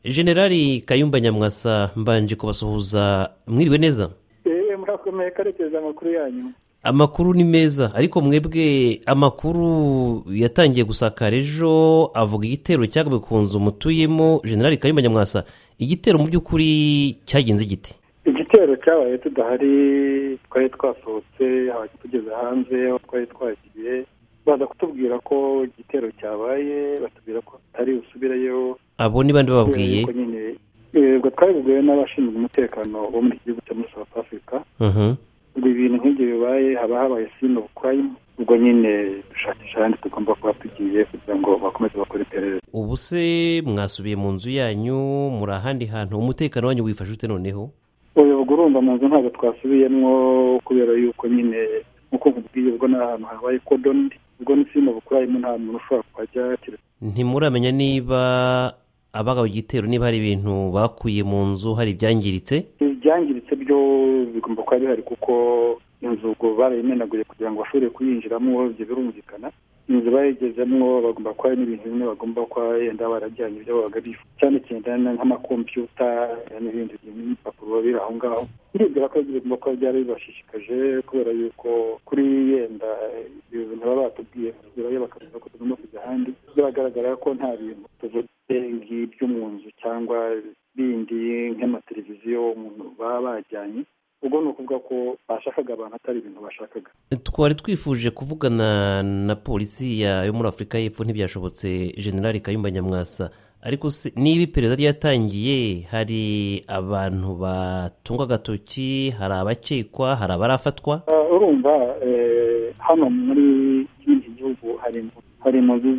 Generali Kayumba Nyamwasa, mbanje kubasuhuza. Mwiriwe neza? Murakomeye karekeza amakuru yanyu. Amakuru ni meza, ariko mwebwe amakuru yatangiye gusakara ejo avuga igitero cyagabwe ku nzu mutuyemo. Generali Kayumba Nyamwasa, igitero mu by'ukuri cyagenze giti? Igitero cyabaye tudahari, twari twasohotse tugeze hanze aho twari twagiye, baza kutubwira ko igitero cyabaye, batubwira ko atari usubireyo. Abo ni bande bababwiye? Ubwo twabibwiwe n'abashinzwe umutekano bo muri iki gihugu cya South Africa. Ubwo ibintu nk'ibyo bibaye haba habaye scene of crime, ubwo nyine dushakisha ahandi tugomba kuba tugiye kugira ngo bakomeze bakore iperereza. Ubu se mwasubiye mu nzu yanyu, muri ahandi hantu, umutekano wanyu wifashe ute noneho? Ubwo urumva mu nzu ntabwo twasubiyemo kubera yuko nyine nk'uko nkubwiye ubwo ni ahantu habaye cordon, ubwo ni scene of crime, nta muntu ushobora kuhajya. Ntimuramenya niba abagabo igitero niba hari ibintu bakuye mu nzu, hari ibyangiritse? Ibyangiritse byo bigomba kuba bihari kuko inzu ubwo barayimenaguye kugira ngo bashobore kuyinjiramo, ibyo birumvikana. Inzu bayigezemo bagomba kuba n'ibintu bimwe bagomba kuba yenda barajyanye ibyo babaga bifuza, cyane cyane nk'amakompiyuta n'ibindi n'ibipapuro biri aho ngaho. Ndibwira ko bigomba kuba byari bibashishikaje kubera yuko kuri yenda ibintu baba batubwiye kugerayo bakavuga ko tugomba kujya ahandi, biragaragara ko nta bintu tuvuze nk'ibyo mu nzu cyangwa bindi nk'amateleviziyo umuntu baba bajyanye. Ubwo ni ukuvuga ko bashakaga abantu atari ibintu bashakaga. Twari twifuje kuvugana na polisi yo muri Afurika y'Epfo, ntibyashobotse. Generali Kayumba Nyamwasa, ariko niba iperereza ryatangiye, hari abantu batungwa agatoki, hari abakekwa, hari abarafatwa? Urumva hano muri iki gihugu hari impunzi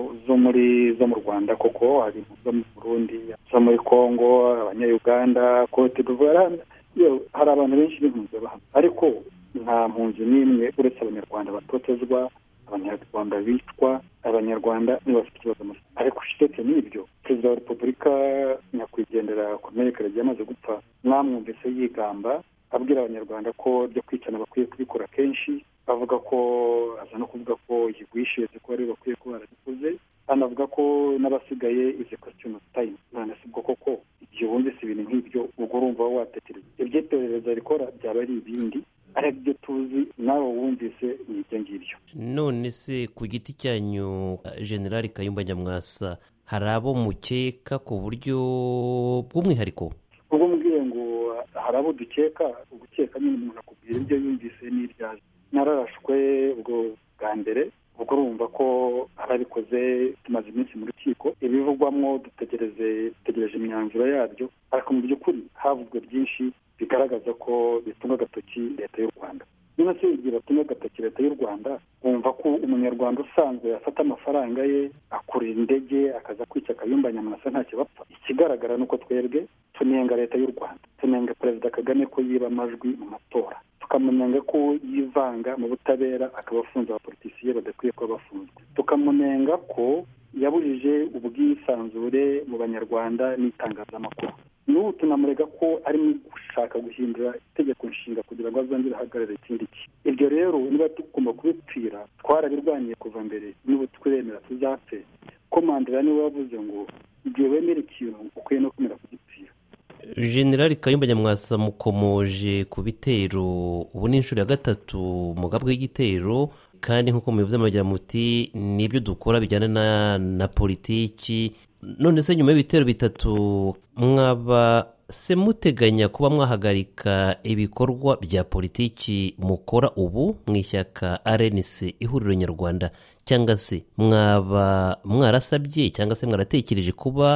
zo mu Rwanda, koko hari impunzi zo mu Burundi, zo muri Congo, Abanya-Uganda, Cote d'Ivoire. Hari abantu benshi b'impunzi bahano, ariko nta mpunzi n'imwe uretse Abanyarwanda batotezwa, Abanyarwanda bicwa, Abanyarwanda nibo bafite ikibazo musa. Ariko ushize n'ibyo, Perezida wa Repubulika nyakwigendera Colonel Karegeya amaze gupfa, mwamwumvise yigamba abwira Abanyarwanda ko byo kwicana bakwiye kubikora kenshi, avuga ko aza no kuvuga ko yigwishije ko ari bakwiye kuba barabikoze, anavuga ko n'abasigaye is a question of time. None sibwo koko igihe wumvise ibintu nk'ibyo ubwo urumva watekereza ibyo iperereza rikora byaba ari ibindi, ariko ibyo tuzi nawe wumvise ni ibyo ngibyo. None se ku giti cyanyu, Generali Kayumba Nyamwasa, hari abo mukeka ku buryo bw'umwihariko? Ubwo mbwiye ngo hari abo dukeka, ugukeka nyine umuntu akubwira ibyo yumvise n'ibyaje. Nararashwe ubwo bwa mbere, ubwo urumva ko ababikoze tumaze iminsi mu rukiko, ibivugwamo dutegereje imyanzuro yabyo, ariko mu by'ukuri havuzwe byinshi bigaragaza ko bitunga agatoki leta y'u Rwanda. Niba se igihe batunga agatoki leta y'u Rwanda, wumva ko umunyarwanda usanzwe afata amafaranga ye akurira indege akaza kwica Kayumba Nyamwasa ntacyo bapfa. Ikigaragara ni uko twebwe tunenga leta y'u Rwanda, tunenga Perezida Kagame ko yiba amajwi mu matora, tukamunenga ko yivanga mu butabera akaba afunze abapolitisiye badakwiye kuba bafunzwe, tukamunenga ko yabujije ubwisanzure mu Banyarwanda n'itangazamakuru. N'ubu tunamurega ko arimo gushaka guhindura itegeko nshinga kugira ngo azongere ahagarare ikindi gihe. Ibyo rero niba tugomba kubipfira, twarabirwaniye kuva mbere, n'ubu twiremera tuzapfe. Ko Mandela niwe wavuze ngo igihe wemera ikintu ukwiye no kumera kugipfira. Generali Kayumba Nyamwasa, mukomoje ku bitero, ubu ni inshuro ya gatatu mugabwe y'igitero, kandi nk'uko mubivuze muragira muti nibyo dukora bijyana na politiki. None se nyuma y'ibitero bitatu, mwaba se muteganya kuba mwahagarika ibikorwa bya politiki mukora ubu mu ishyaka RNC ihuriro nyarwanda, cyangwa se mwaba mwarasabye cyangwa se mwaratekereje kuba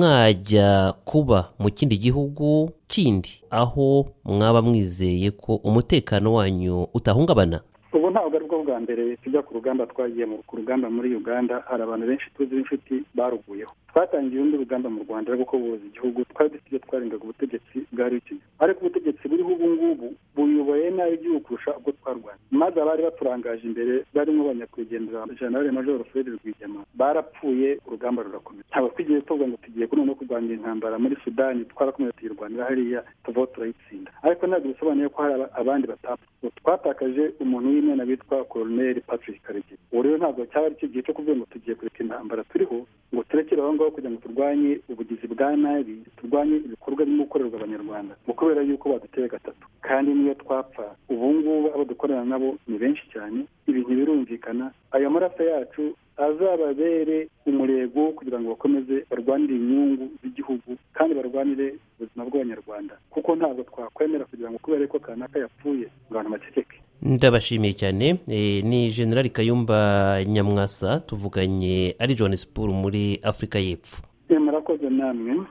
mwajya kuba mu kindi gihugu kindi aho mwaba mwizeye ko umutekano wanyu utahungabana? Ubu ntabwo ari bwo bwa mbere tujya ku rugamba. Twagiye ku rugamba muri Uganda, hari abantu benshi tuzi b'inshuti baruguyeho. Twatangiye urundi rugamba mu Rwanda rwo kuboza igihugu, twari dufite ibyo twarengaga ubutegetsi bwari bukenewe, ariko ubutegetsi buriho ubu ngubu buyoboye nabi igihugu kurusha ubwo twarwanya. Maze abari baturangaje imbere barimo banyakwigendera General Major Fred Rwigema barapfuye, urugamba rurakomeza. Ntabwo twigiye tuvuga ngo tugiye no kurwanya intambara muri Sudani, twarakomeza tuyirwanira hariya tuvaho turayitsinda, ariko ntabwo bisobanuye ko hari abandi batapfa. Twatakaje umuntu y'imena bitwa Colonel Patrick Karegeya. ubu rero ntabwo cyaba ari cyo gihe cyo kuvuga ngo tugiye kureka intambara turiho ngo turekere aho ngaho kugira ngo turwanye ubugizi bwa nabi, turwanye ibikorwa birimo gukorerwa abanyarwanda ngo kubera yuko baduteye gatatu. kandi niyo twapfa ubu ngubu abo dukorana nabo ni benshi cyane, ibintu birumvikana. ayo maraso yacu azababere umurego kugira ngo bakomeze barwanire inyungu z'igihugu kandi barwanire ubuzima bw'abanyarwanda, kuko ntabwo twakwemera kugira ngo kubera ko kanaka yapfuye ngo abantu baceceke. ndabashimiye cyane. Ni General Kayumba Nyamwasa tuvuganye ari Johannesburg muri Afurika y'Epfo. murakoze namwe.